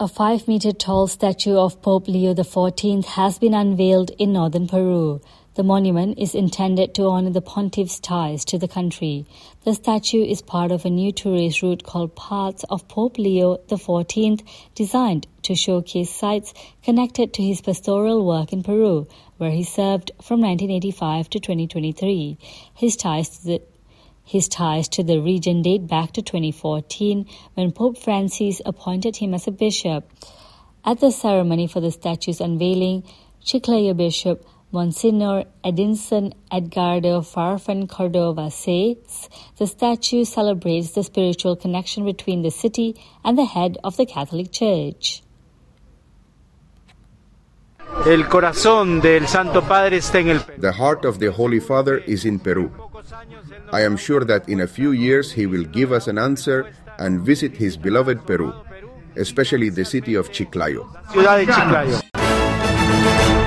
A 5-meter-tall statue of Pope Leo XIV has been unveiled in northern Peru. The monument is intended to honor the pontiff's ties to the country. The statue is part of a new tourist route called Paths of Pope Leo XIV, designed to showcase sites connected to his pastoral work in Peru, where he served from 1985 to 2023. His ties to the region date back to 2014, when Pope Francis appointed him as a bishop. At the ceremony for the statue's unveiling, Chiclayo Bishop Monsignor Edinson Edgardo Farfan Cordova says the statue celebrates the spiritual connection between the city and the head of the Catholic Church. The heart of the Holy Father is in Peru. I am sure that in a few years he will give us an answer and visit his beloved Peru, especially the city of Chiclayo.